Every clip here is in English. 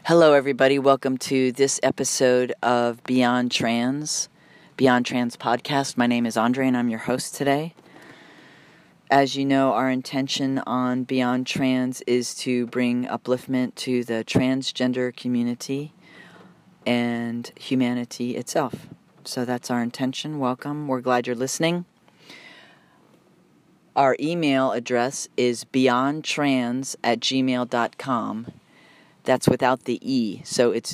Hello, everybody. Welcome to this episode of Beyond Trans podcast. My name is Andre, and I'm your host today. As you know, our intention on Beyond Trans is to bring upliftment to the transgender community and humanity itself. So that's our intention. Welcome. We're glad you're listening. Our email address is beyondtrans@gmail.com. That's without the E, so it's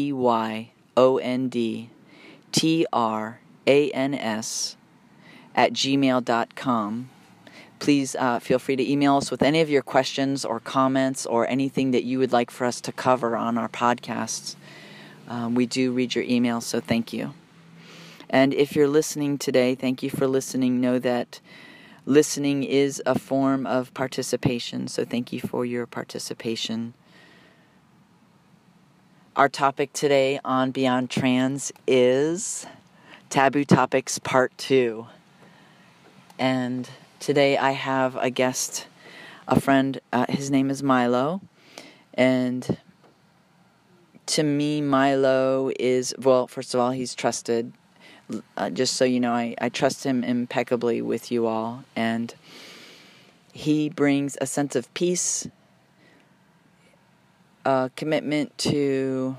BYONDTRANS@gmail.com. Please feel free to email us with any of your questions or comments or anything that you would like for us to cover on our podcasts. We do read your emails, so thank you. And if you're listening today, thank you for listening. Know that listening is a form of participation, so thank you for your participation. Our topic today on Beyond Trans is Taboo Topics Part 2. And today I have a guest, a friend. His name is Milo. And to me, Milo is, well, first of all, he's trusted. Just so you know, I trust him impeccably with you all. And he brings a sense of peace, commitment to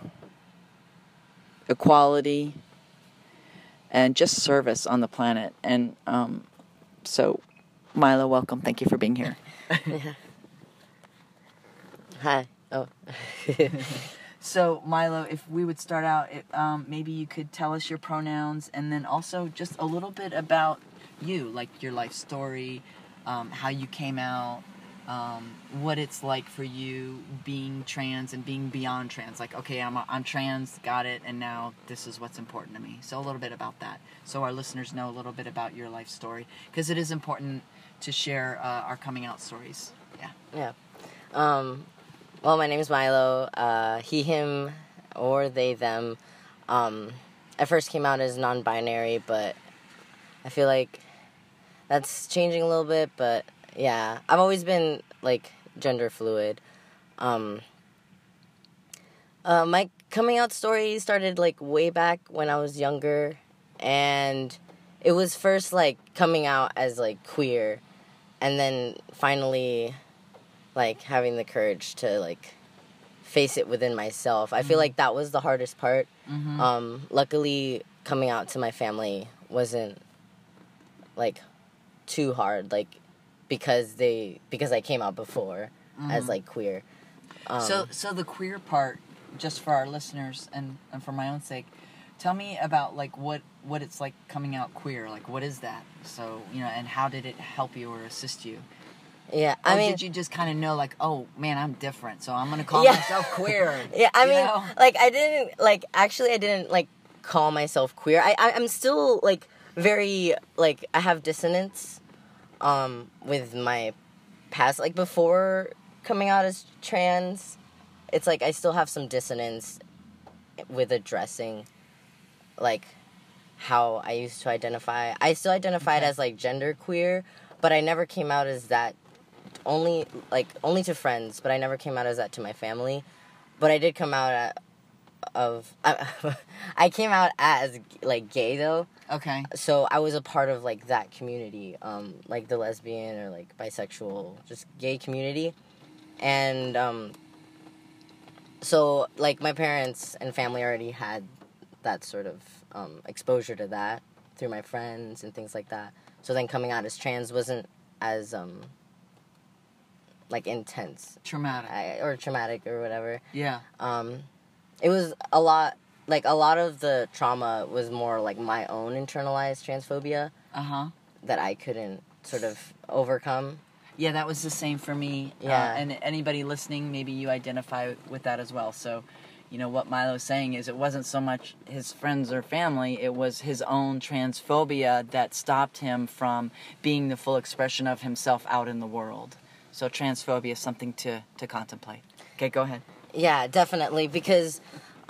equality, and just service on the planet. And so, Milo, welcome. Thank you for being here. Yeah. Hi. Oh. So, Milo, if we would start out, maybe you could tell us your pronouns, and then also just a little bit about you, like your life story, how you came out, what it's like for you being trans and being beyond trans. Like, okay, I'm trans, got it, and now this is what's important to me. So a little bit about that, so our listeners know a little bit about your life story, because it is important to share our coming out stories. Yeah. Well, my name is Milo. He, him, or they, them. I first came out as non-binary, but I feel like that's changing a little bit, but yeah, I've always been, like, gender fluid. My coming out story started, like, way back when I was younger, and it was first, like, coming out as, like, queer, and then finally, like, having the courage to, like, face it within myself. I feel like that was the hardest part. Luckily, coming out to my family wasn't, like, too hard, like, because I came out before as, like, queer. So the queer part, just for our listeners and for my own sake, tell me about, like, what it's like coming out queer. Like, what is that? So, you know, and how did it help you or assist you? Yeah, I mean, did you just kind of know, like, oh, man, I'm different, so I'm going to call myself queer? Yeah, I mean, know? like, I didn't, like, call myself queer. I'm still, like, very, like, I have dissonance, with my past, like, before coming out as trans, it's, like, I still have some dissonance with addressing, like, how I used to identify. I still identified as, like, genderqueer, but I never came out as that. Only to friends, but I never came out as that to my family. But I did come out I came out as, like, gay, though. Okay. So I was a part of, like, that community, like the lesbian or, like, bisexual, just gay community. And, so, like, my parents and family already had that sort of, exposure to that through my friends and things like that. So then coming out as trans wasn't as, like, intense. Traumatic or whatever. Yeah. It was a lot of the trauma was more, like, my own internalized transphobia. That I couldn't sort of overcome. Yeah, that was the same for me. Yeah. And anybody listening, maybe you identify with that as well. So, you know, what Milo's saying is it wasn't so much his friends or family, it was his own transphobia that stopped him from being the full expression of himself out in the world. So transphobia is something to contemplate. Okay, go ahead. Yeah, definitely, because,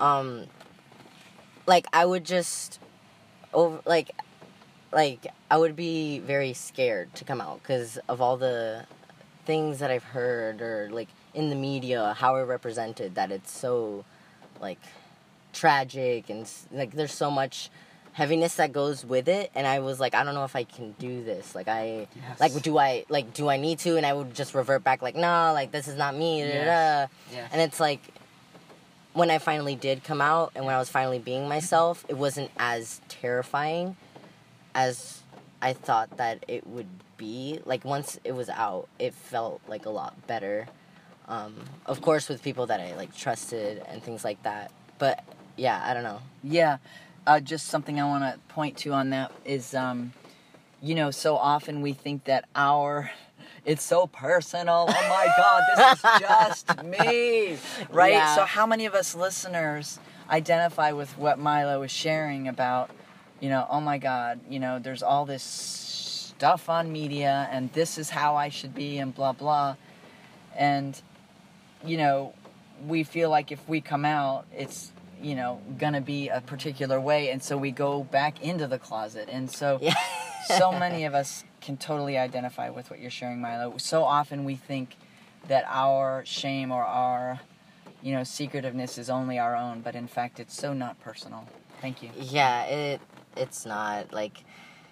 like, I would just, I would be very scared to come out, because of all the things that I've heard, or, like, in the media, how we're represented, that it's so, like, tragic, and, like, there's so much heaviness that goes with it, and I was like, I don't know if I can do this. Like, Yes. do I need to? And I would just revert back, like, nah, like, this is not me, Yes. Yes. And it's like, when I finally did come out, and when I was finally being myself, it wasn't as terrifying as I thought that it would be. Like, once it was out, it felt, like, a lot better. Of course, with people that I, like, trusted and things like that. But, yeah, I don't know. Yeah. Just something I want to point to on that is, you know, so often we think that it's so personal. Oh my God, this is just me, right? Yeah. So how many of us listeners identify with what Milo is sharing about, you know, oh my God, you know, there's all this stuff on media and this is how I should be and blah, blah. And, you know, we feel like if we come out, it's, you know, gonna be a particular way, and so we go back into the closet. And so, Yeah. so many of us can totally identify with what you're sharing, Milo. So often we think that our shame or our, you know, secretiveness is only our own, but in fact, it's so not personal. Thank you. Yeah, it's not, like,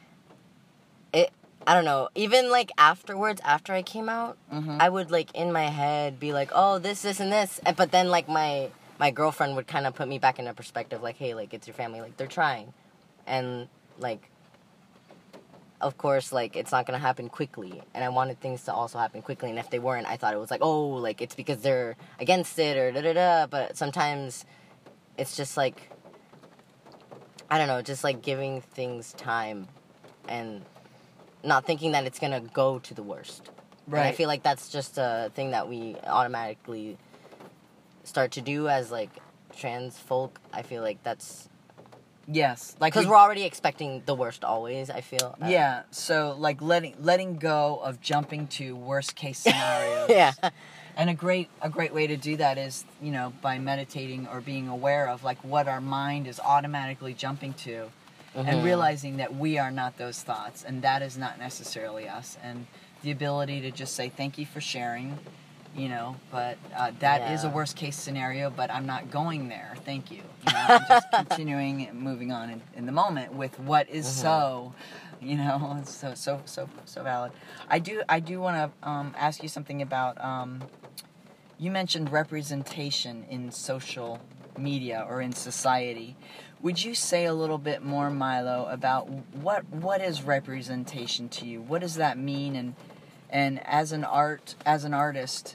I don't know, even, like, afterwards, after I came out, I would, like, in my head be like, oh, this, and this, but then, like, my girlfriend would kind of put me back into perspective, like, hey, like, it's your family, like, they're trying, and, like, of course, like, it's not gonna happen quickly, and I wanted things to also happen quickly, and if they weren't, I thought it was like, oh, like, it's because they're against it, or da-da-da, but sometimes it's just, like, I don't know, just, like, giving things time, and not thinking that it's gonna go to the worst. Right. And I feel like that's just a thing that we automatically start to do as, like, trans folk. I feel like that's... Yes. Like, because we're already expecting the worst always, I feel. Yeah, so, like, letting go of jumping to worst case scenarios. Yeah. And a great way to do that is, you know, by meditating or being aware of, like, what our mind is automatically jumping to, and realizing that we are not those thoughts, and that is not necessarily us, and the ability to just say thank you for sharing, you know, but that is a worst case scenario, but I'm not going there, thank you. You know, I'm just continuing and moving on in the moment with what is so, you know, it's so valid. I do want to ask you something about, you mentioned representation in social media or in society. Would you say a little bit more, Milo, about what is representation to you? What does that mean? And as an artist,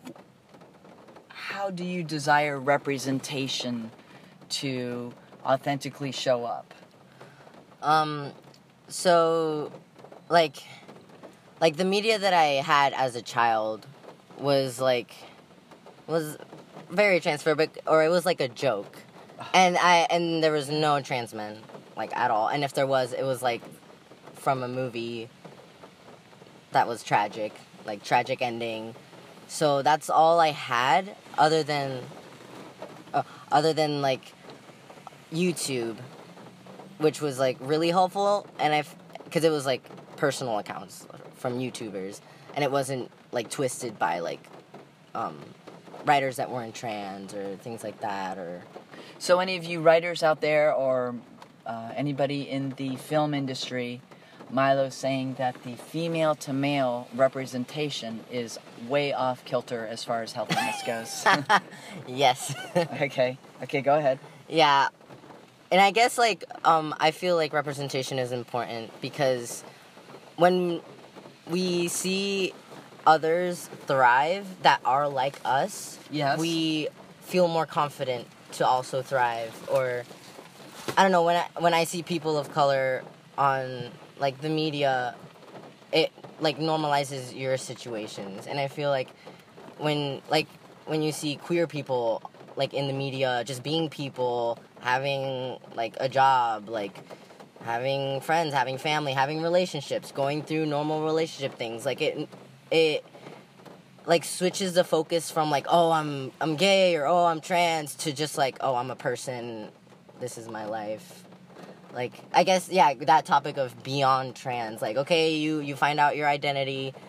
how do you desire representation to authentically show up? So, like the media that I had as a child was very transphobic, or it was like a joke. And there was no trans men, like, at all. And if there was, it was, like, from a movie that was tragic, like, tragic ending. So that's all I had, other than like, YouTube, which was, like, really helpful, and because it was, like, personal accounts from YouTubers, and it wasn't, like, twisted by, like, writers that weren't trans or things like that, or... So any of you writers out there, or anybody in the film industry, Milo's saying that the female to male representation is way off kilter as far as healthiness goes. Yes. Okay, go ahead. Yeah. And I guess, like, I feel like representation is important because when we see others thrive that are like us, yes, we feel more confident to also thrive. Or, I don't know, when I see people of color on, like, the media, it, like, normalizes your situations. And I feel like when you see queer people, like, in the media, just being people, having, like, a job, like, having friends, having family, having relationships, going through normal relationship things, like, it like, switches the focus from, like, oh, I'm gay, or, oh, I'm trans, to just, like, oh, I'm a person, this is my life. Like, I guess, yeah, that topic of beyond trans, like, okay, you find out your identity,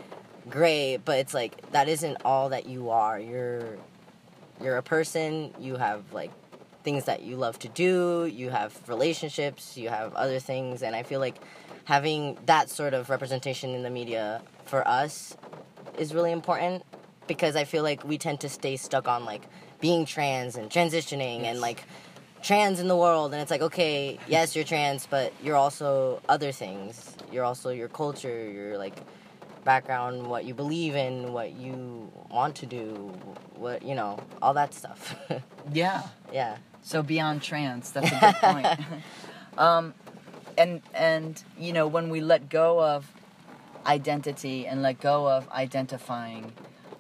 great, but it's like that isn't all that you are. You're a person. You have like things that you love to do. You have relationships. You have other things, and I feel like having that sort of representation in the media for us is really important, because I feel like we tend to stay stuck on like being trans and transitioning and like trans in the world, and it's like, okay, yes, you're trans, but you're also other things. You're also your culture, your like background, what you believe in, what you want to do, what, you know, all that stuff. Yeah. Yeah. So beyond trans, that's a good point. And you know, when we let go of identity and let go of identifying,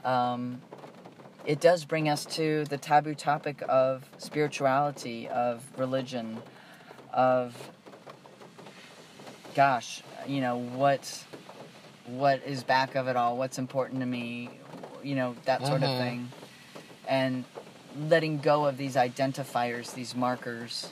it does bring us to the taboo topic of spirituality, of religion, of, gosh, you know, what is back of it all, what's important to me, you know, that sort of thing. And letting go of these identifiers, these markers.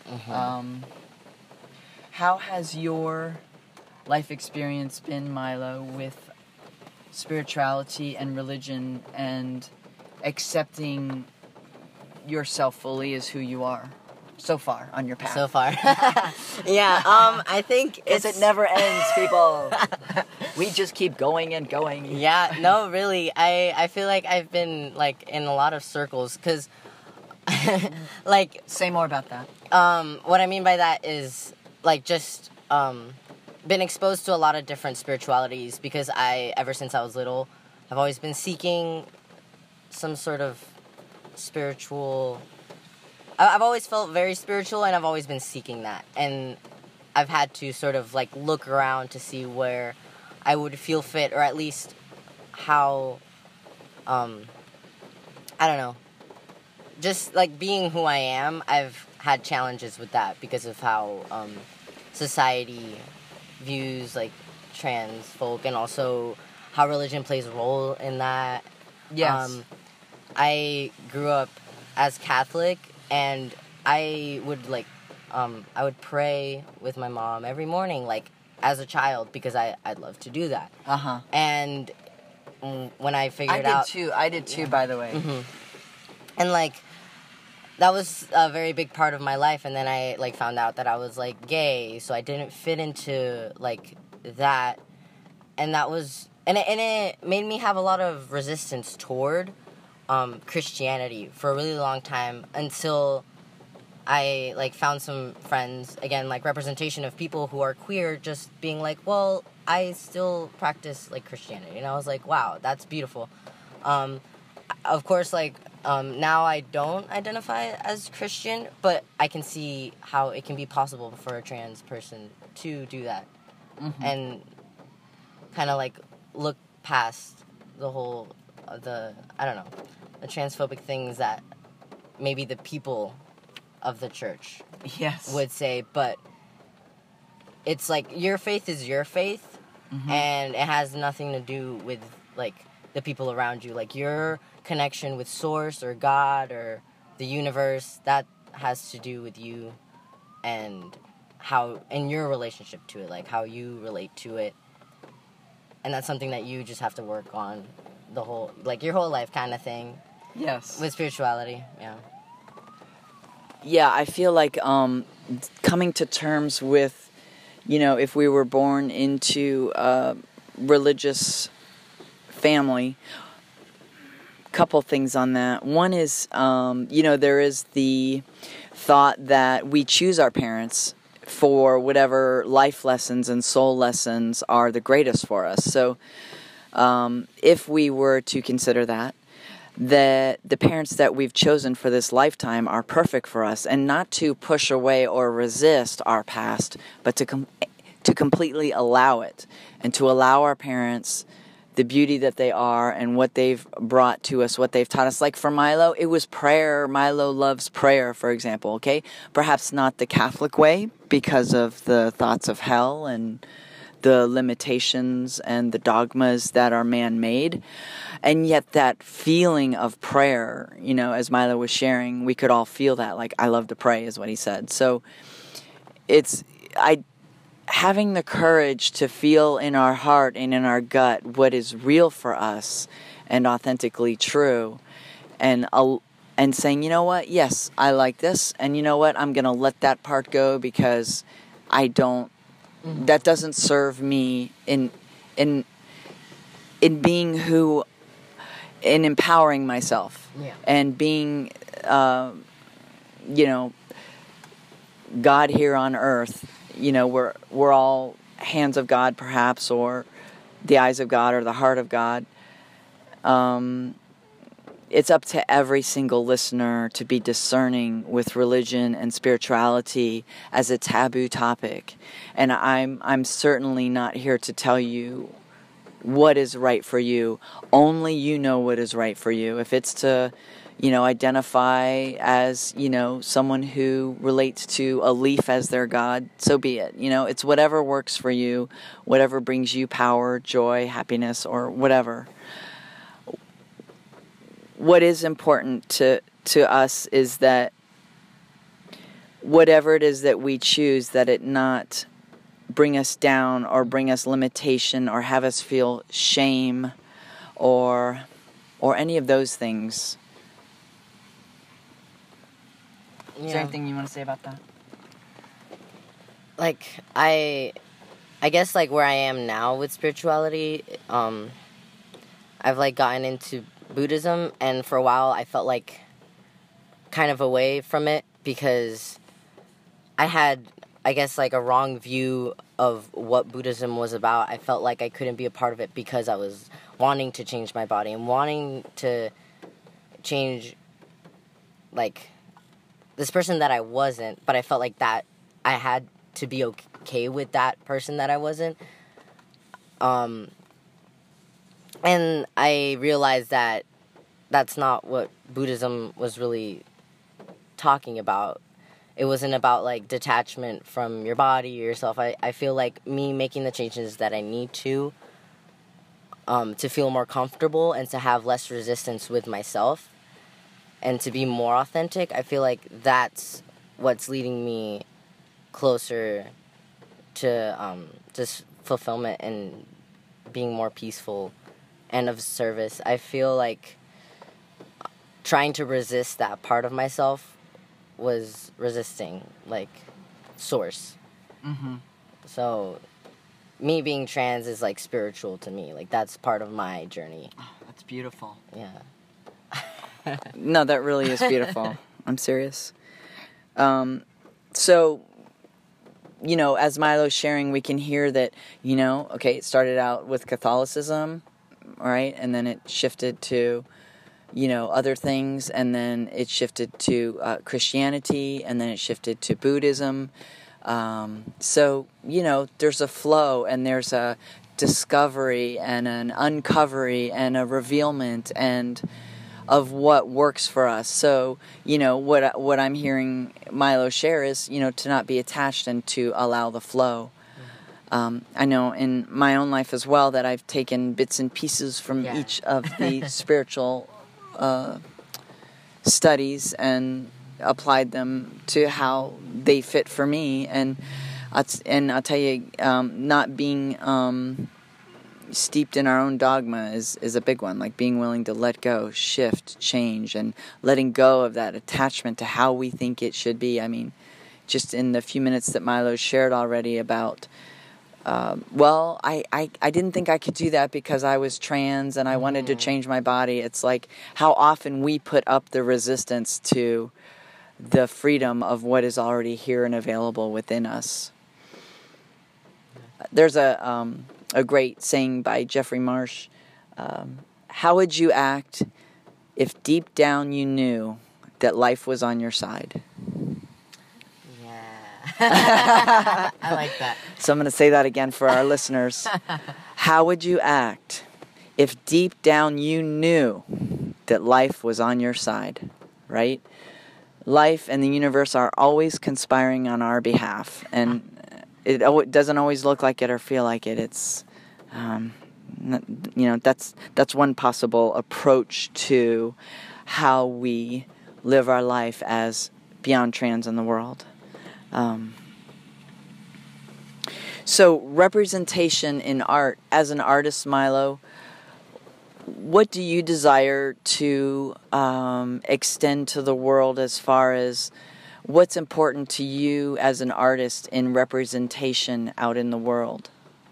How has your life experience been, Milo, with spirituality and religion and accepting yourself fully as who you are so far on your path? So far. Yeah, I think Because it never ends, people. We just keep going and going. Yeah, no, really. I feel like I've been, like, in a lot of circles, because, like... Say more about that. What I mean by that is, like, just, been exposed to a lot of different spiritualities, because ever since I was little, I've always been seeking some sort of spiritual... I've always felt very spiritual, and I've always been seeking that. And I've had to sort of, like, look around to see where I would feel fit, or at least how, I don't know. Just, like, being who I am, I've had challenges with that because of how society views, like, trans folk, and also how religion plays a role in that. Yes. I grew up as Catholic, and I would, like, I would pray with my mom every morning, like, as a child, because I'd love to do that. And when I figured out... I did too, by the way. And, like, that was a very big part of my life, and then I, like, found out that I was, like, gay, so I didn't fit into, like, that, and that was... And it made me have a lot of resistance toward Christianity for a really long time, until I, like, found some friends, again, like, representation of people who are queer, just being like, well, I still practice, like, Christianity. And I was like, wow, that's beautiful. Of course, like, now I don't identify as Christian, but I can see how it can be possible for a trans person to do that. And kind of, like, look past the whole, I don't know, the transphobic things that maybe the people of the church would say, but it's like, your faith is your faith, and it has nothing to do with, like, the people around you. Like, your connection with Source or God or the universe, that has to do with you and how, and your relationship to it, like, how you relate to it. And that's something that you just have to work on the whole, like, your whole life kind of thing. Yes. With spirituality, yeah. Yeah, I feel like coming to terms with, you know, if we were born into a religious family, couple things on that. One is, you know, there is the thought that we choose our parents for whatever life lessons and soul lessons are the greatest for us. So if we were to consider that the parents that we've chosen for this lifetime are perfect for us, and not to push away or resist our past, but to completely allow it, and to allow our parents the beauty that they are and what they've brought to us, what they've taught us. Like for Milo, it was prayer. Milo loves prayer, for example, okay? Perhaps not the Catholic way because of the thoughts of hell and the limitations and the dogmas that are man-made. And yet that feeling of prayer, you know, as Milo was sharing, we could all feel that. Like, I love to pray is what he said. So having the courage to feel in our heart and in our gut what is real for us and authentically true, and saying, you know what, yes, I like this, and you know what, I'm going to let that part go because that doesn't serve me in being who, in empowering myself, and being, God here on earth. We're all hands of God, perhaps, or the eyes of God, or the heart of God. It's up to every single listener to be discerning with religion and spirituality as a taboo topic. And I'm certainly not here to tell you what is right for you. Only you know what is right for you. If it's to, identify as, someone who relates to a leaf as their God, so be it. It's whatever works for you, whatever brings you power, joy, happiness, or whatever. What is important to us is that whatever it is that we choose, that it not bring us down or bring us limitation or have us feel shame or any of those things. Is there anything you want to say about that? Like, I guess, like, where I am now with spirituality, I've, like, gotten into Buddhism, and for a while I felt like kind of away from it because I had, I guess, like, a wrong view of what Buddhism was about. I felt like I couldn't be a part of it because I was wanting to change my body and wanting to change, like, this person that I wasn't, but I felt like that I had to be okay with that person that I wasn't. And I realized that that's not what Buddhism was really talking about. It wasn't about, like, detachment from your body or yourself. I feel like me making the changes that I need to feel more comfortable and to have less resistance with myself and to be more authentic, I feel like that's what's leading me closer to just fulfillment and being more peaceful and of service. I feel like trying to resist that part of myself was resisting, like, source. Mm-hmm. So me being trans is, like, spiritual to me. Like, that's part of my journey. Oh, that's beautiful. Yeah. No, that really is beautiful. I'm serious. So, as Milo's sharing, we can hear that, it started out with Catholicism, right? And then it shifted to, other things, and then it shifted to Christianity, and then it shifted to Buddhism. So, there's a flow, and there's a discovery, and an uncovery, and a revealment, and of what works for us. So, what I'm hearing Milo share is, to not be attached and to allow the flow. I know in my own life as well that I've taken bits and pieces from each of the spiritual studies and applied them to how they fit for me. And I'll tell you, not being steeped in our own dogma is a big one. Like being willing to let go, shift, change, and letting go of that attachment to how we think it should be. I mean, just in the few minutes that Milo shared already about, I didn't think I could do that because I was trans and I wanted to change my body. It's like how often we put up the resistance to the freedom of what is already here and available within us. There's a great saying by Jeffrey Marsh. How would you act if deep down you knew that life was on your side? Yeah. I like that. So I'm going to say that again for our listeners. How would you act if deep down you knew that life was on your side, right? Life and the universe are always conspiring on our behalf, and it doesn't always look like it or feel like it. It's, that's one possible approach to how we live our life as beyond trans in the world. So representation in art, as an artist, Milo, what do you desire to extend to the world as far as what's important to you as an artist in representation out in the world?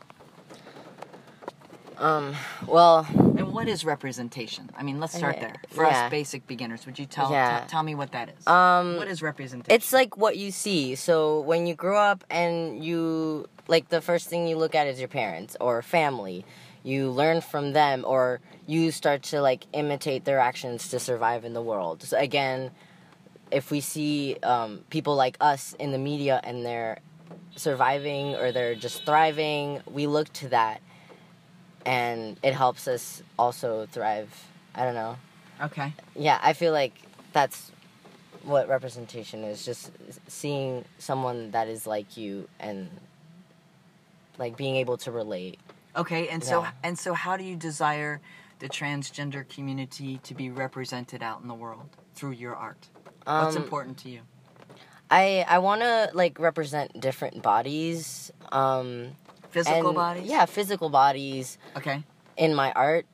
Well... And what is representation? I mean, let's start there. For us basic beginners, would you tell me what that is? What is representation? It's like what you see. So when you grow up and you, like, the first thing you look at is your parents or family. You learn from them, or you start to, like, imitate their actions to survive in the world. So again, if we see people like us in the media and they're surviving or they're just thriving, we look to that. And it helps us also thrive. I don't know. Okay. Yeah, I feel like that's what representation is. Just seeing someone that is like you and, like, being able to relate. Okay, and so how do you desire the transgender community to be represented out in the world through your art? What's important to you? I want to, like, represent different bodies. Physical bodies? Yeah, physical bodies. Okay. In my art.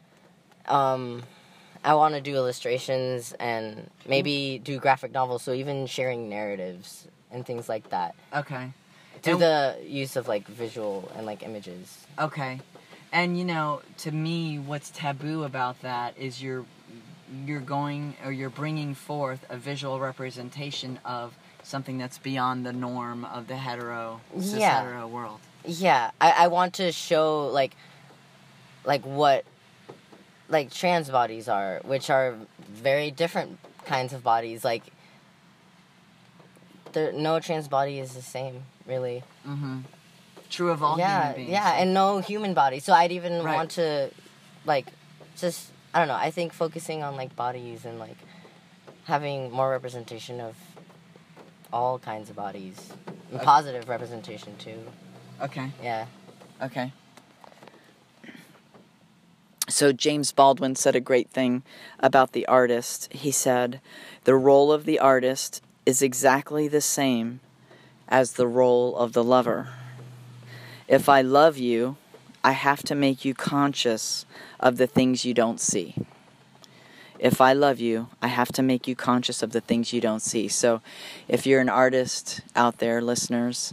I want to do illustrations and maybe do graphic novels, so even sharing narratives and things like that. Okay. Through the use of, like, visual and, like, images. Okay. And, you know, to me, what's taboo about that is you're bringing forth a visual representation of something that's beyond the norm of the cis-hetero world. Yeah, I want to show, like what, like, trans bodies are, which are very different kinds of bodies. Like, no trans body is the same, really. Mm-hmm. True of all human beings. Yeah, and no human body. So I'd even want to, like, just, I don't know, I think focusing on, like, bodies and, like, having more representation of all kinds of bodies. And positive representation, too. Okay. Yeah. Okay. So James Baldwin said a great thing about the artist. He said, the role of the artist is exactly the same as the role of the lover. If I love you, I have to make you conscious of the things you don't see. If I love you, I have to make you conscious of the things you don't see. So if you're an artist out there, listeners,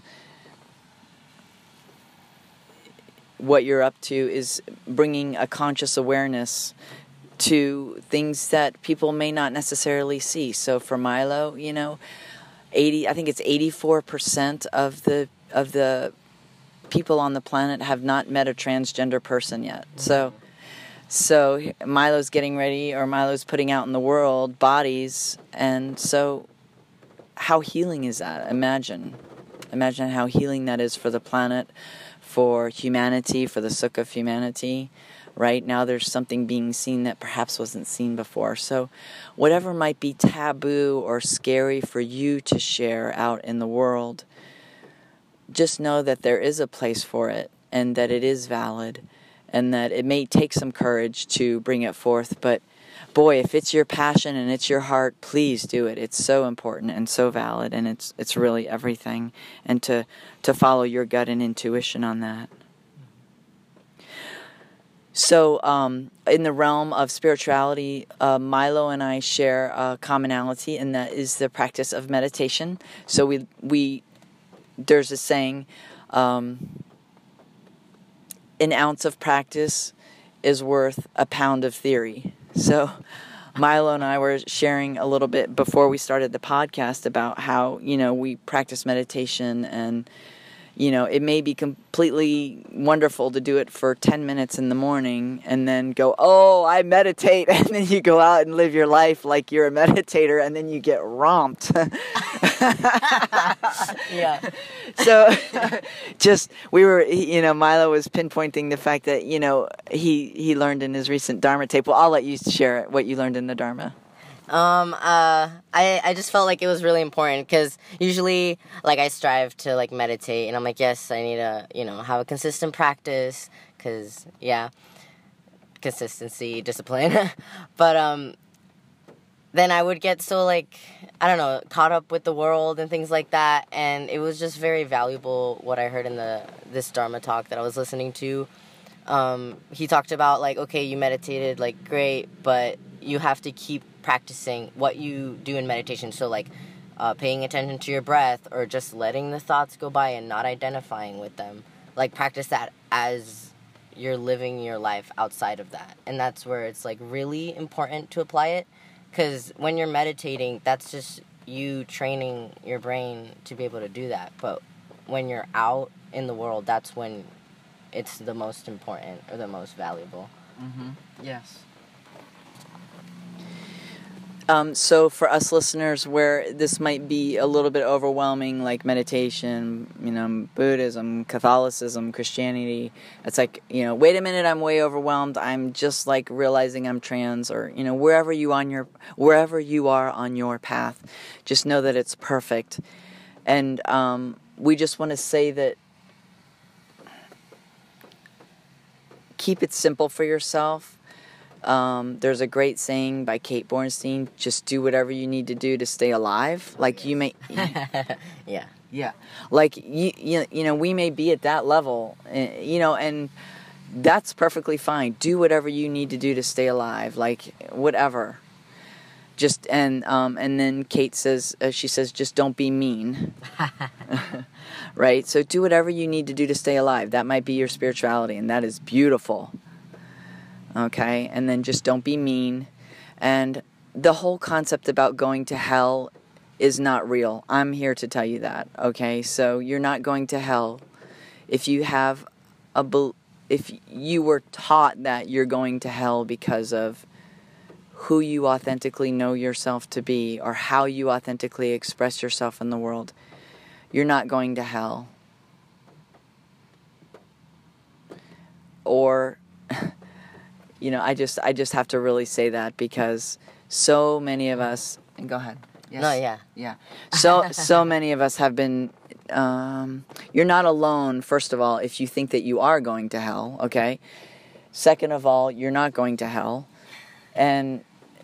what you're up to is bringing a conscious awareness to things that people may not necessarily see. So for Milo, you know, I think it's 84% of the people on the planet have not met a transgender person yet. Mm-hmm. So Milo's getting ready, or Milo's putting out in the world bodies, and so how healing is that? Imagine how healing that is for the planet, for humanity, for the Sukha of humanity. Right now there's something being seen that perhaps wasn't seen before. So whatever might be taboo or scary for you to share out in the world, just know that there is a place for it, and that it is valid, and that it may take some courage to bring it forth. But boy, if it's your passion and it's your heart, please do it. It's so important and so valid, and it's really everything. And to follow your gut and intuition on that. So in the realm of spirituality, Milo and I share a commonality, and that is the practice of meditation. So we there's a saying, an ounce of practice is worth a pound of theory. So Milo and I were sharing a little bit before we started the podcast about how, you know, we practice meditation, and, you know, it may be completely wonderful to do it for 10 minutes in the morning and then go, oh, I meditate, and then you go out and live your life like you're a meditator, and then you get romped. Yeah. So Milo was pinpointing the fact that, you know, he learned in his recent Dharma tape. Well, I'll let you share what you learned in the Dharma. I just felt like it was really important, because usually, like, I strive to, like, meditate, and I'm like, yes, I need to, you know, have a consistent practice, because, yeah, consistency, discipline, but, then I would get so, like, I don't know, caught up with the world and things like that. And it was just very valuable what I heard in this Dharma talk that I was listening to. He talked about, like, okay, you meditated, like, great, but you have to keep practicing what you do in meditation. So, like, paying attention to your breath, or just letting the thoughts go by and not identifying with them. Like, practice that as you're living your life outside of that. And that's where it's, like, really important to apply it. Because when you're meditating, that's just you training your brain to be able to do that. But when you're out in the world, that's when it's the most important or the most valuable. Mm-hmm. Yes. So for us listeners where this might be a little bit overwhelming, like meditation, Buddhism, Catholicism, Christianity, it's like, wait a minute, I'm way overwhelmed. I'm just like realizing I'm trans, or, wherever you are on your path, just know that it's perfect. And we just want to say that keep it simple for yourself. There's a great saying by Kate Bornstein, just do whatever you need to do to stay alive. Like, you may... Yeah. Like, we may be at that level, and that's perfectly fine. Do whatever you need to do to stay alive. Like, whatever. Just, and then Kate says, she says, just don't be mean. Right? So do whatever you need to do to stay alive. That might be your spirituality, and that is beautiful. Okay, and then just don't be mean. And the whole concept about going to hell is not real. I'm here to tell you that. Okay, so you're not going to hell. If you were taught that you're going to hell because of who you authentically know yourself to be, or how you authentically express yourself in the world, you're not going to hell. Or I just have to really say that, because so many of us, and go ahead. Yes. No, yeah. Yeah. So many of us have been, you're not alone, first of all, if you think that you are going to hell, okay? Second of all, you're not going to hell. And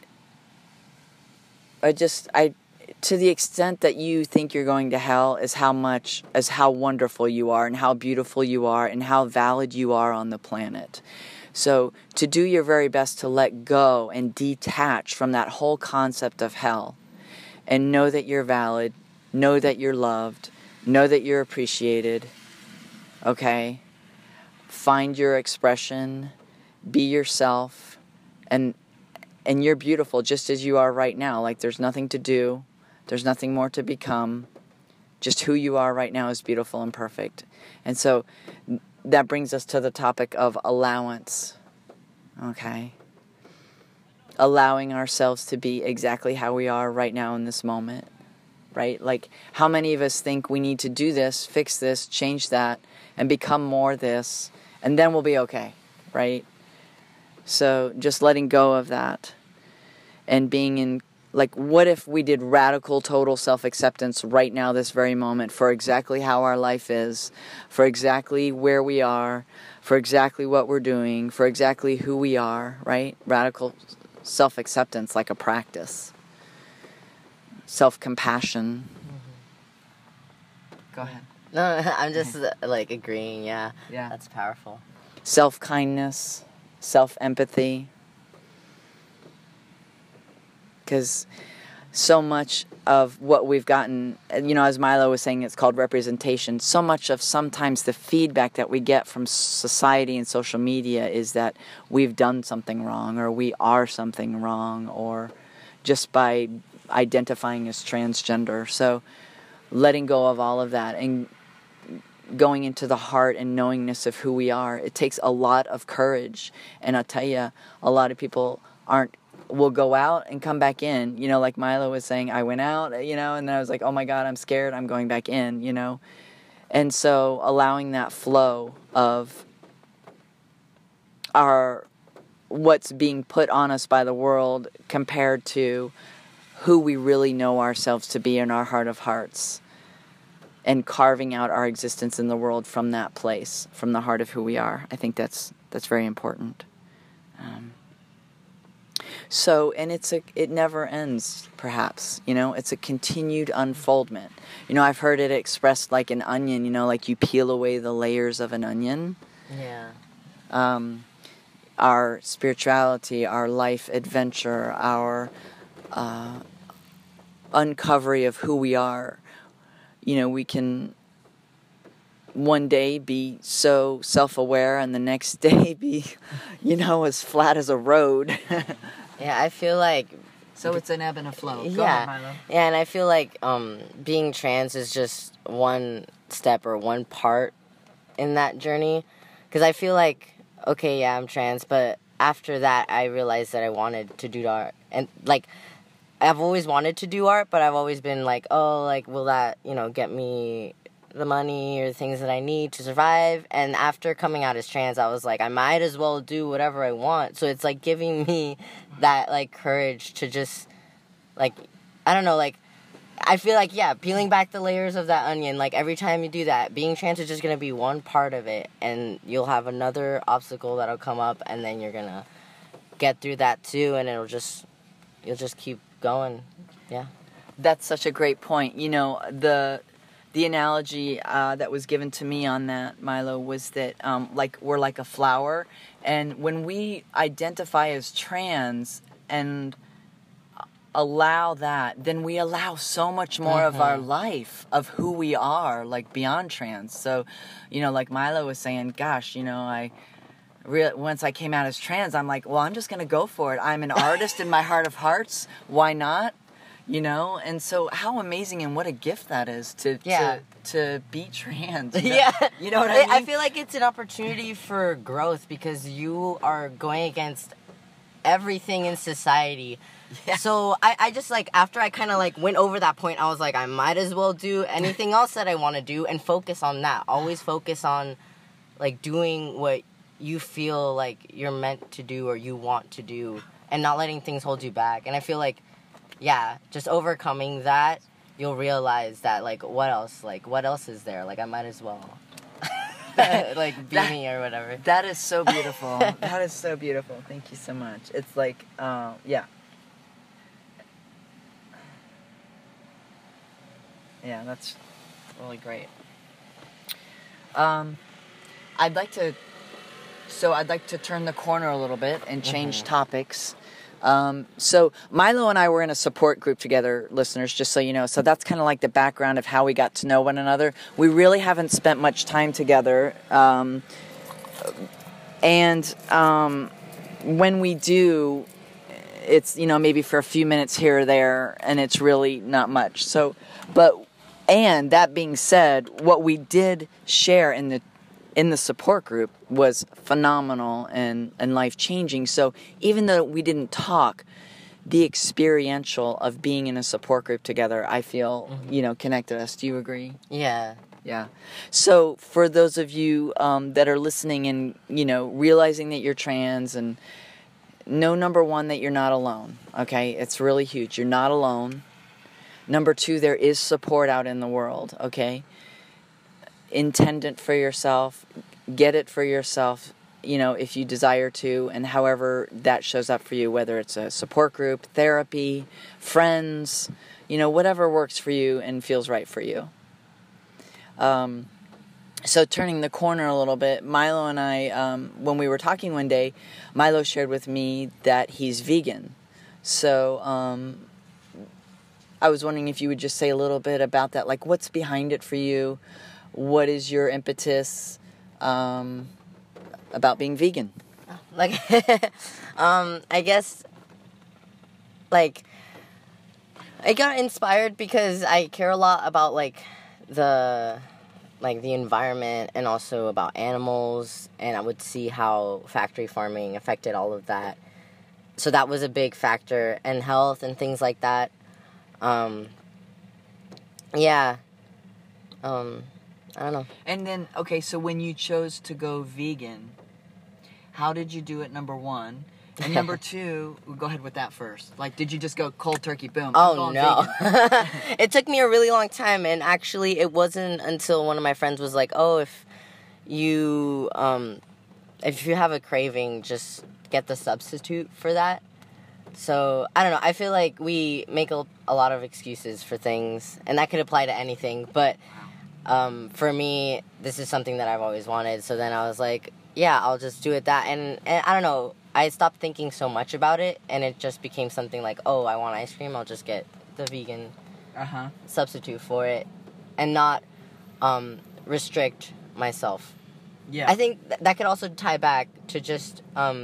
to the extent that you think you're going to hell is how wonderful you are, and how beautiful you are, and how valid you are on the planet. So to do your very best to let go and detach from that whole concept of hell, and know that you're valid, know that you're loved, know that you're appreciated, okay? Find your expression, be yourself, and you're beautiful just as you are right now. Like, there's nothing to do, there's nothing more to become. Just who you are right now is beautiful and perfect. And so that brings us to the topic of allowance, okay? Allowing ourselves to be exactly how we are right now in this moment, right? Like, how many of us think we need to do this, fix this, change that, and become more this, and then we'll be okay, right? So just letting go of that, and being in, like, what if we did radical, total self-acceptance right now, this very moment, for exactly how our life is, for exactly where we are, for exactly what we're doing, for exactly who we are, right? Radical self-acceptance, like a practice. Self-compassion. Mm-hmm. Go ahead. No, I'm just, like, agreeing, yeah. That's powerful. Self-kindness, self-empathy. Because so much of what we've gotten, as Milo was saying, it's called representation. So much of sometimes the feedback that we get from society and social media is that we've done something wrong, or we are something wrong, or just by identifying as transgender. So letting go of all of that and going into the heart and knowingness of who we are, it takes a lot of courage. And I'll tell you, a lot of people will go out and come back in, like Milo was saying, I went out, and then I was like, oh my God, I'm scared, I'm going back in, and so allowing that flow of what's being put on us by the world compared to who we really know ourselves to be in our heart of hearts, and carving out our existence in the world from that place, from the heart of who we are. I think that's very important. So, and it never ends, perhaps, it's a continued unfoldment. I've heard it expressed like an onion, like you peel away the layers of an onion. Yeah. Our spirituality, our life adventure, our uncovery of who we are. We can one day be so self-aware and the next day be, as flat as a road. Yeah, I feel like... So it's an ebb and a flow. Yeah. Go ahead, Milo. Yeah, and I feel like being trans is just one step or one part in that journey. Because I feel like, okay, yeah, I'm trans, but after that, I realized that I wanted to do art. And, like, I've always wanted to do art, but I've always been like, oh, like, will that, get me the money or the things that I need to survive? And after coming out as trans, I was like, I might as well do whatever I want. So it's, like, giving me that, like, courage to just, like, I don't know, like, I feel like, yeah, peeling back the layers of that onion, like, every time you do that, being trans is just going to be one part of it, and you'll have another obstacle that'll come up, and then you're going to get through that, too, and you'll just keep going, yeah. That's such a great point. The analogy that was given to me on that, Milo, was that, like, we're like a flower, and when we identify as trans and allow that, then we allow so much more of our life, of who we are, like, beyond trans. So, like Milo was saying, gosh, once I came out as trans, I'm like, well, I'm just going to go for it. I'm an artist in my heart of hearts. Why not? And so how amazing and what a gift that is to be trans. Yeah. You know what I mean? I feel like it's an opportunity for growth because you are going against everything in society. Yeah. So I just, like, after I kind of, like, went over that point, I was like, I might as well do anything else that I want to do and focus on that. Always focus on, like, doing what you feel like you're meant to do or you want to do and not letting things hold you back. And I feel like, yeah, just overcoming that, you'll realize that, like, what else is there? Like, I might as well, like, be me or whatever. That is so beautiful. That is so beautiful. Thank you so much. It's like, yeah. Yeah, that's really great. I'd like to turn the corner a little bit and change topics. So Milo and I were in a support group together, listeners, just so you know. So that's kind of like the background of how we got to know one another. We really haven't spent much time together. And when we do, it's, maybe for a few minutes here or there, and it's really not much. So, and that being said, what we did share in the support group was phenomenal and life-changing. So even though we didn't talk, the experiential of being in a support group together, I feel, connected us. Do you agree? Yeah. Yeah. So for those of you that are listening and, realizing that you're trans, and know, number one, that you're not alone, okay? It's really huge. You're not alone. Number two, there is support out in the world, okay? Intend it for yourself, get it for yourself, if you desire to, and however that shows up for you, whether it's a support group, therapy, friends, whatever works for you and feels right for you. So turning the corner a little bit, Milo and I, when we were talking one day, Milo shared with me that he's vegan. So, I was wondering if you would just say a little bit about that, like what's behind it for you? What is your impetus about being vegan? Like, I guess, like, I got inspired because I care a lot about, like, the environment and also about animals, and I would see how factory farming affected all of that. So that was a big factor, and health and things like that. Yeah. I don't know. And then, okay, so when you chose to go vegan, how did you do it, number one? And number two, we'll go ahead with that first. Like, did you just go cold turkey, boom? Oh, no. It took me a really long time, and actually it wasn't until one of my friends was like, oh, if you have a craving, just get the substitute for that. So, I don't know. I feel like we make a lot of excuses for things, and that could apply to anything. But for me, this is something that I've always wanted. So then I was like, yeah, I'll just do it that. And I don't know. I stopped thinking so much about it, and it just became something like, oh, I want ice cream. I'll just get the vegan substitute for it and not restrict myself. Yeah. I think that could also tie back to just...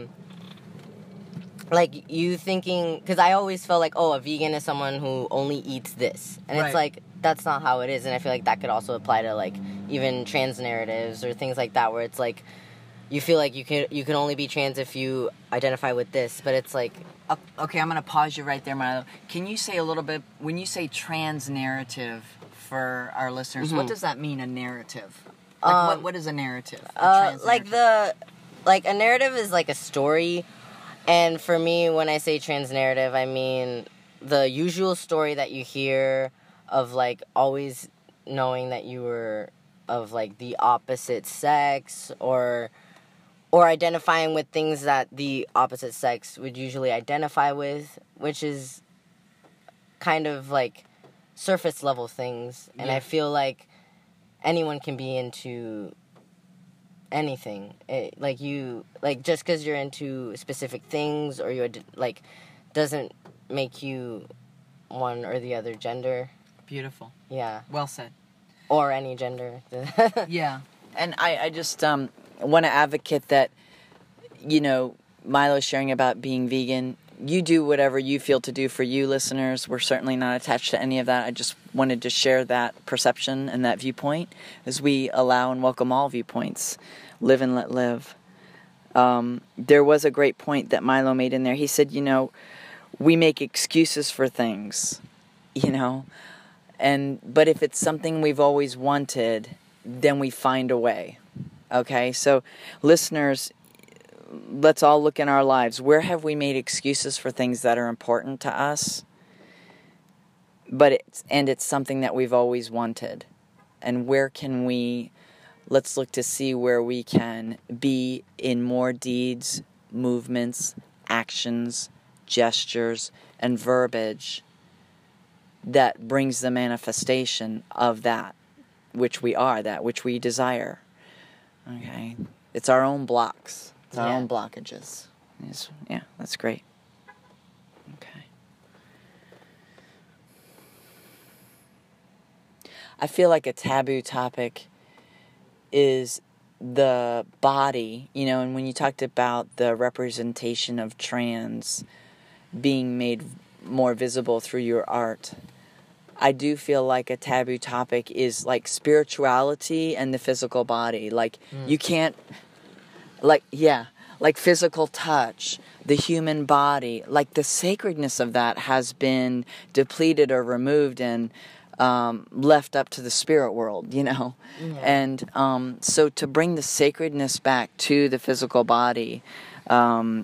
like, you thinking... Because I always felt like, oh, a vegan is someone who only eats this. And it's like, that's not how it is. And I feel like that could also apply to, like, even trans narratives or things like that, where it's like, you feel like you can only be trans if you identify with this. But it's like... Okay, I'm going to pause you right there, Milo. Can you say a little bit... When you say trans narrative for our listeners, what does that mean, a narrative? Like, what is a narrative? A trans narrative? Like, a narrative is like a story... And for me, when I say trans narrative, I mean the usual story that you hear of, like, always knowing that you were of, like, the opposite sex or identifying with things that the opposite sex would usually identify with, which is kind of, like, surface level things. And I feel like anyone can be into... anything. Just because you're into specific things or you're like doesn't make you one or the other gender. Beautiful. Yeah. Well said. Or any gender. Yeah. And I just want to advocate that, you know, Milo's sharing about being vegan. You do whatever you feel to do for you, listeners. We're certainly not attached to any of that. I just wanted to share that perception and that viewpoint as we allow and welcome all viewpoints. Live and let live. There was a great point that Milo made in there. He said, you know, we make excuses for things, you know, but if it's something we've always wanted, then we find a way. Okay, so listeners, let's all look in our lives. Where have we made excuses for things that are important to us? But it's something that we've always wanted. And where can we... Let's look to see where we can be in more deeds, movements, actions, gestures, and verbiage that brings the manifestation of that which we are, that which we desire. Okay? It's our own blocks. It's our own blockages. Yeah, that's great. Okay. I feel like a taboo topic is the body, you know, and when you talked about the representation of trans being made more visible through your art, I do feel like a taboo topic is like spirituality and the physical body. Like, you can't, like physical touch, the human body, like the sacredness of that has been depleted or removed and left up to the spirit world, you know. And so to bring the sacredness back to the physical body and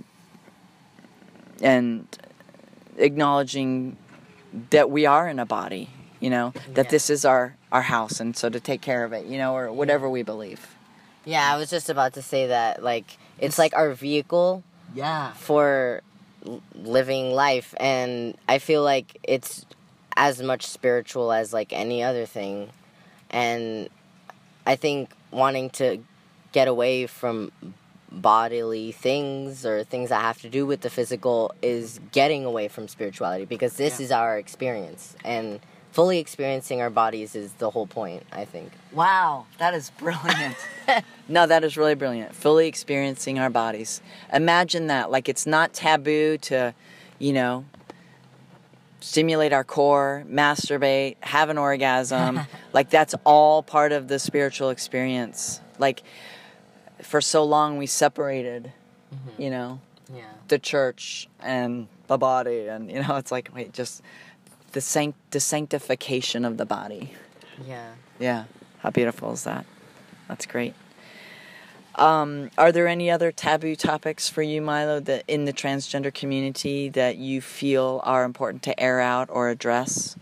acknowledging that we are in a body, you know, that this is our house, and so to take care of it, you know, or whatever we believe. Yeah, I was just about to say that, like, it's like our vehicle for living life, and I feel like it's as much spiritual as, like, any other thing. And I think wanting to get away from bodily things or things that have to do with the physical is getting away from spirituality, because this is our experience, and fully experiencing our bodies is the whole point, I think. Wow, that is brilliant. No, that is really brilliant. Fully experiencing our bodies. Imagine that. Like, it's not taboo to, you know, stimulate our core, masturbate, have an orgasm. Like, that's all part of the spiritual experience. Like, for so long we separated, you know, the church and the body, and, you know, it's like, wait, just the sanctification of the body. Yeah. How beautiful is that? That's great. Are there any other taboo topics for you, Milo, that in the transgender community that you feel are important to air out or address?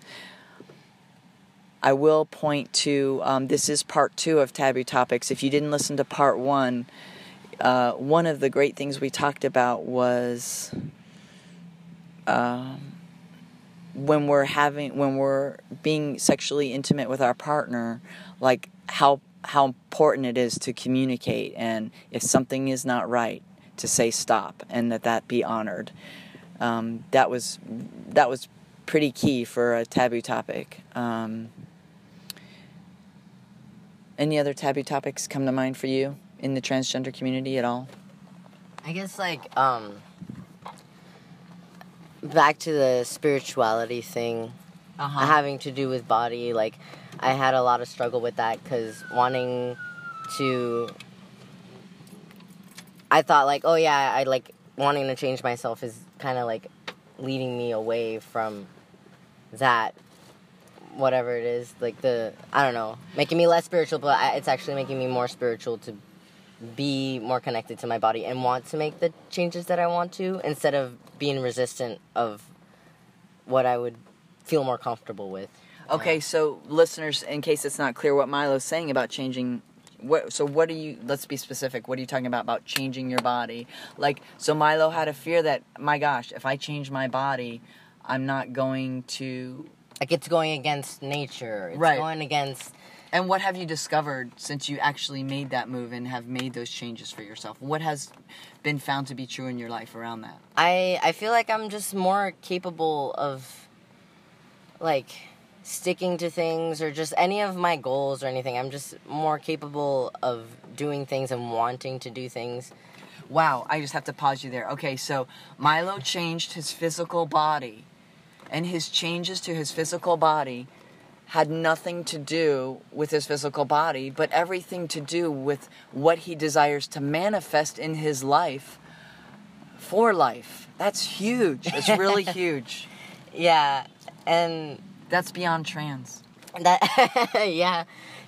I will point to, this is part 2 of Taboo Topics. If you didn't listen to part 1, one of the great things we talked about was when we're being sexually intimate with our partner, like how important it is to communicate, and if something is not right, to say stop, and that be honored. That was pretty key for a taboo topic. Any other taboo topics come to mind for you in the transgender community at all? I guess, back to the spirituality thing, having to do with body, I had a lot of struggle with that, because wanting to... I thought, wanting to change myself is kind of, leading me away from that, whatever it is, I don't know, making me less spiritual, but it's actually making me more spiritual to be more connected to my body and want to make the changes that I want to, instead of being resistant of what I would feel more comfortable with. Okay, so listeners, in case it's not clear what Milo's saying about changing, let's be specific, what are you talking about changing your body? So Milo had a fear that, my gosh, if I change my body, I'm not going to... it's going against nature. It's right. Going against... And what have you discovered since you actually made that move and have made those changes for yourself? What has been found to be true in your life around that? I feel like I'm just more capable of, sticking to things, or just any of my goals or anything. I'm just more capable of doing things and wanting to do things. Wow, I just have to pause you there. Okay, so Milo changed his physical body, and his changes to his physical body had nothing to do with his physical body, but everything to do with what he desires to manifest in his life for life. That's huge. It's really huge. Yeah, and... That's beyond trans. That, yeah,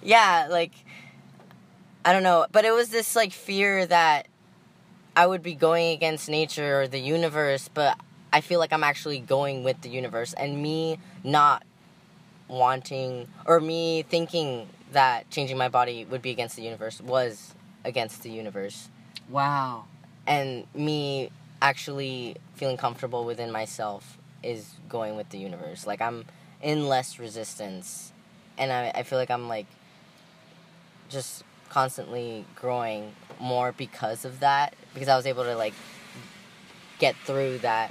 I don't know, but it was this, fear that I would be going against nature or the universe, but I feel like I'm actually going with the universe, and me not wanting, or me thinking that changing my body would be against the universe was against the universe. Wow. And me actually feeling comfortable within myself is going with the universe. I'm in less resistance, and I feel like I'm, just constantly growing more because of that, because I was able to, get through that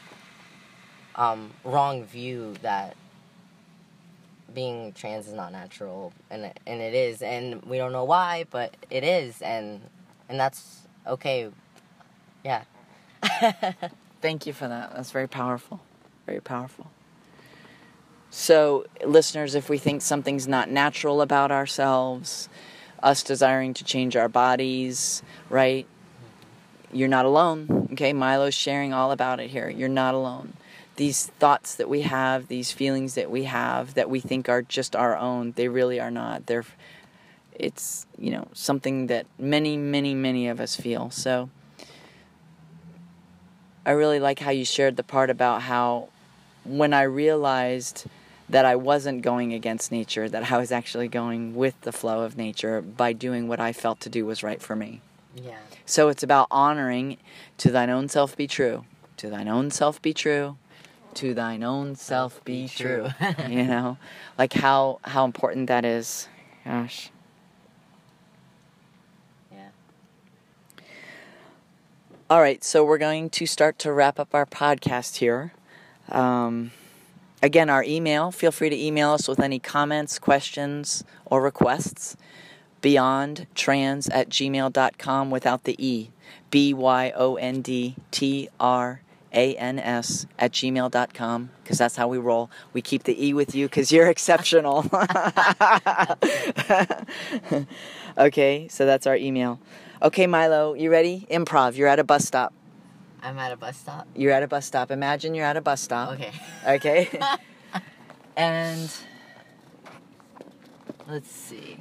wrong view that being trans is not natural, and it is, and we don't know why, but it is, and that's okay. Yeah. Thank you for that. That's very powerful. Very powerful. So, listeners, if we think something's not natural about ourselves, us desiring to change our bodies, right? You're not alone, okay? Milo's sharing all about it here. You're not alone. These thoughts that we have, these feelings that we have that we think are just our own, they really are not. It's, something that many, many, many of us feel. So, I really like how you shared the part about how when I realized that I wasn't going against nature, that I was actually going with the flow of nature by doing what I felt to do was right for me. Yeah. So it's about honoring, to thine own self be true, to thine own self be true, to thine own self be true. How important that is. Gosh. Yeah. All right, so we're going to start to wrap up our podcast here. Again, our email, feel free to email us with any comments, questions, or requests. beyondtrans@gmail.com without the E. BYONDTRANS@gmail.com, because that's how we roll. We keep the E with you because you're exceptional. Okay, so that's our email. Okay, Milo, you ready? Improv. You're at a bus stop. I'm at a bus stop? You're at a bus stop. Imagine you're at a bus stop. Okay. Okay? And let's see.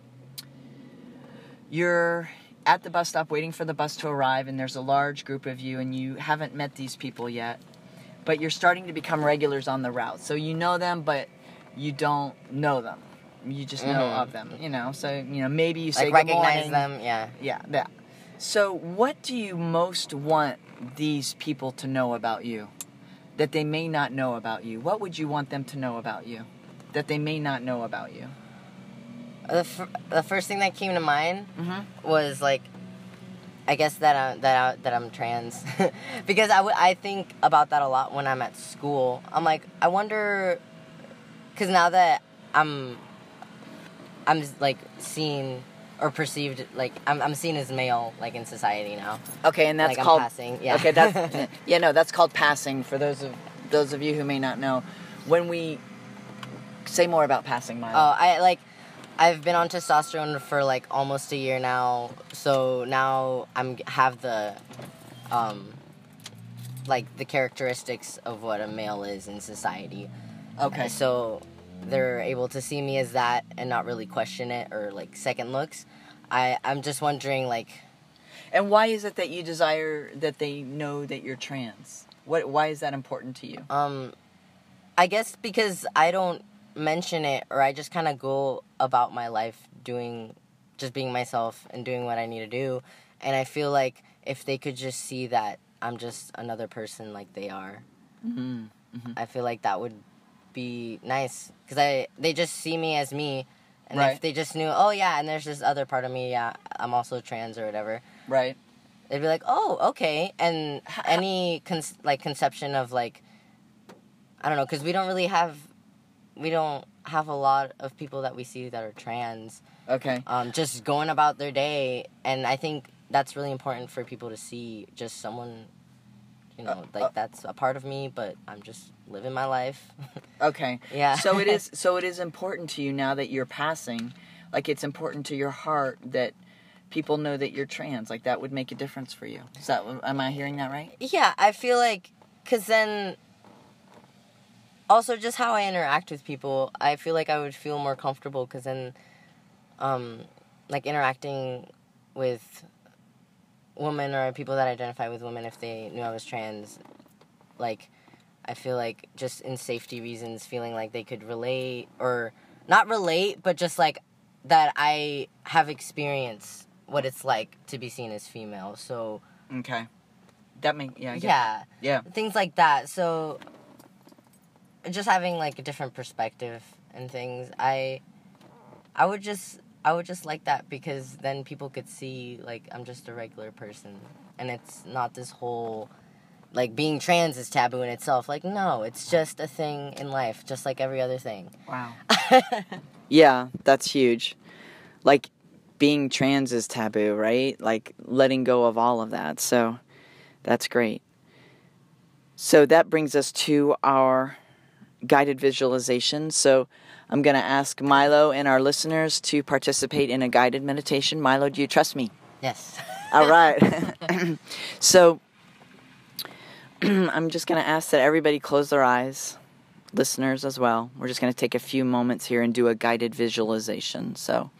You're at the bus stop waiting for the bus to arrive, and there's a large group of you, and you haven't met these people yet. But you're starting to become regulars on the route. So you know them, but you don't know them. You just know of them, So, maybe you say good morning. Recognize them, yeah. Yeah, that. So what do you most want these people to know about you? that they may not know about you? What would you want them to know about you that they may not know about you? The first thing that came to mind Mm-hmm. was like, I guess that I'm trans, because I think about that a lot when I'm at school. I'm like, I wonder, because now that I'm like seen or perceived, like I'm seen as male, like in society now. Okay, and that's Like, I'm called passing, yeah. Okay, that's that's called passing. For those of you who may not know, when we say more about passing, Milo. Oh, I've been on testosterone for like almost a year now, so now have the like the characteristics of what a male is in society. Okay. So they're able to see me as that and not really question it or like second looks. I'm just wondering, like, And why is it that you desire that they know that you're trans? Why is that important to you? I guess because I don't mention it, or I just kind of go about my life just being myself and doing what I need to do. And I feel like if they could just see that I'm just another person like they are, Mm-hmm. Mm-hmm. I feel like that would be nice. Because they just see me as me. And Right. if they just knew, oh yeah, and there's this other part of me, yeah, I'm also trans or whatever, Right. they'd be like, oh, okay. And any conception of like, I don't know, because we don't have a lot of people that we see that are trans, Okay. just going about their day. And I think that's really important for people to see just someone, that's a part of me, but I'm just living my life. Okay. Yeah. So it is important to you now that you're passing. Like, it's important to your heart that people know that you're trans. Like, that would make a difference for you. Am I hearing that right? Yeah, I feel like, because then, also just how I interact with people, I feel like I would feel more comfortable, because then, like, interacting with women or people that identify with women, if they knew I was trans, like, I feel like just in safety reasons, feeling like they could relate, or not relate, but just like that I have experienced what it's like to be seen as female. So Okay. I get yeah, that. Yeah. things like that. So just having like a different perspective and things, I would just like that, because then people could see like I'm just a regular person, and it's not this whole like being trans is taboo in itself. Like, no, it's just a thing in life, just like every other thing. Wow. Yeah, that's huge. Like, being trans is taboo, right? Like, letting go of all of that. So, that's great. So, that brings us to our guided visualization. So, I'm going to ask Milo and our listeners to participate in a guided meditation. Milo, do you trust me? Yes. All right. So, I'm just going to ask that everybody close their eyes, listeners as well. We're just going to take a few moments here and do a guided visualization. So,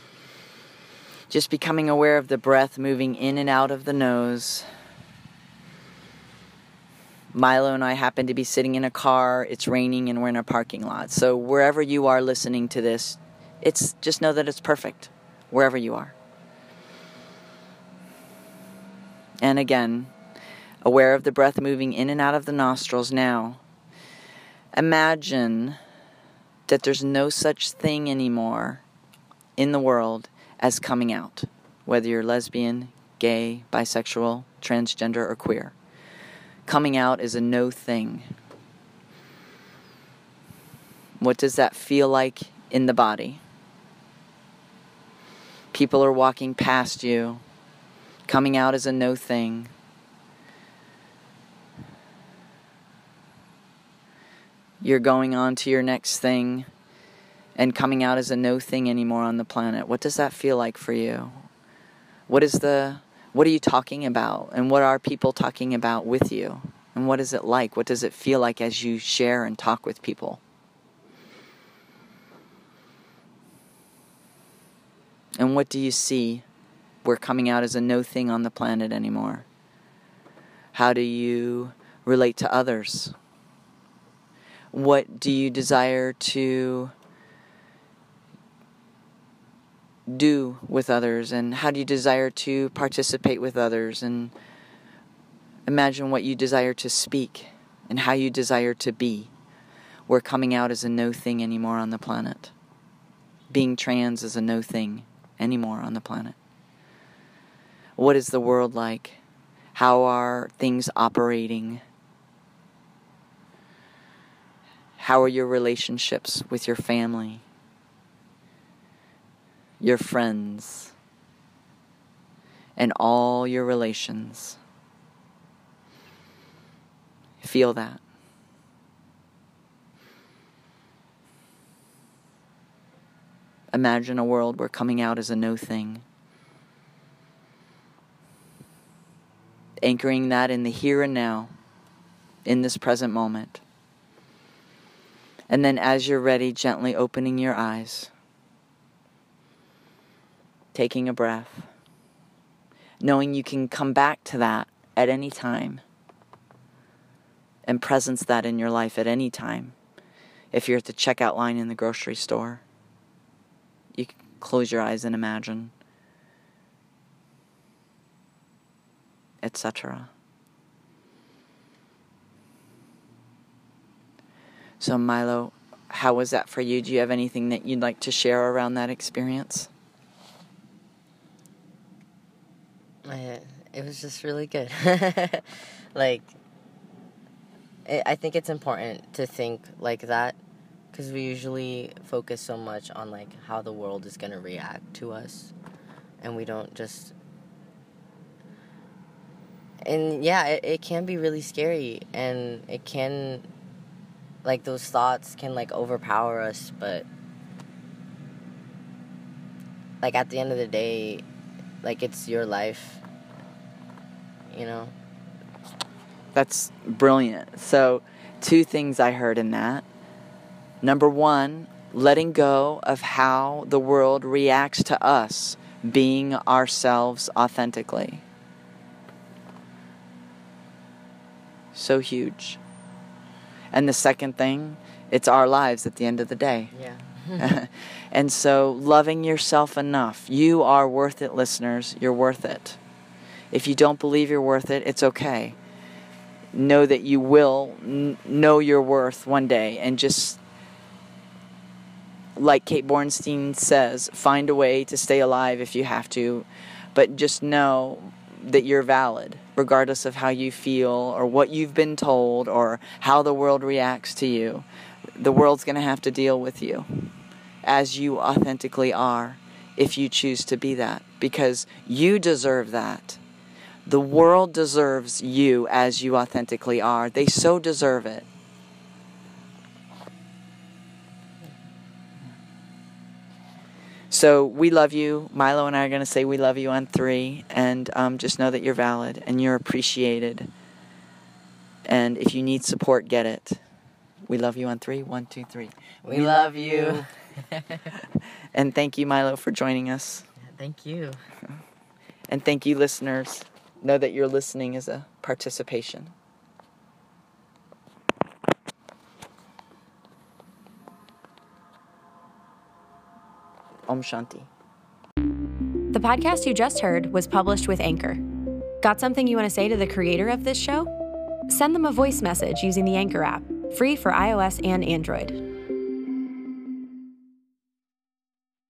just becoming aware of the breath moving in and out of the nose. Milo and I happen to be sitting in a car. It's raining and we're in a parking lot. So wherever you are listening to this, just know that it's perfect wherever you are. And again, aware of the breath moving in and out of the nostrils. Now, imagine that there's no such thing anymore in the world as coming out, whether you're lesbian, gay, bisexual, transgender, or queer. Coming out is a no thing. What does that feel like in the body? People are walking past you. Coming out is a no thing. You're going on to your next thing, and coming out is a no thing anymore on the planet. What does that feel like for you? What are you talking about? And what are people talking about with you? And what is it like? What does it feel like as you share and talk with people? And what do you see where coming out is a no thing on the planet anymore? How do you relate to others? What do you desire to do with others, and how do you desire to participate with others? And imagine what you desire to speak and how you desire to be, where coming out is a no thing anymore on the planet. Being trans is a no thing anymore on the planet. What is the world like? How are things operating? How are your relationships with your family, your friends, and all your relations? Feel that. Imagine a world where coming out is a no thing. Anchoring that in the here and now, in this present moment. And then as you're ready, gently opening your eyes, taking a breath, knowing you can come back to that at any time and presence that in your life at any time. If you're at the checkout line in the grocery store, you can close your eyes and imagine, etc. So Milo, how was that for you? Do you have anything that you'd like to share around that experience? It was just really good. I think it's important to think like that, because we usually focus so much on how the world is going to react to us, and we don't just... And yeah, it can be really scary, and it can... those thoughts can overpower us, but at the end of the day, it's your life, you know? That's brilliant. So, 2 things I heard in that. Number 1, letting go of how the world reacts to us being ourselves authentically. So huge. And the second thing, it's our lives at the end of the day. Yeah. And so loving yourself enough. You are worth it, listeners. You're worth it. If you don't believe you're worth it, it's okay. Know that you will know your worth one day, and just, like Kate Bornstein says, find a way to stay alive if you have to, but just know that you're valid, regardless of how you feel or what you've been told or how the world reacts to you. The world's going to have to deal with you as you authentically are, if you choose to be that, because you deserve that. The world deserves you as you authentically are. They so deserve it. So we love you. Milo and I are going to say we love you on 3. And just know that you're valid and you're appreciated. And if you need support, get it. We love you on 3. 1, 2, 3. We love you. And thank you, Milo, for joining us. Thank you. And thank you, listeners. Know that your listening is a participation. Om Shanti. The podcast you just heard was published with Anchor. Got something you want to say to the creator of this show? Send them a voice message using the Anchor app, free for iOS and Android.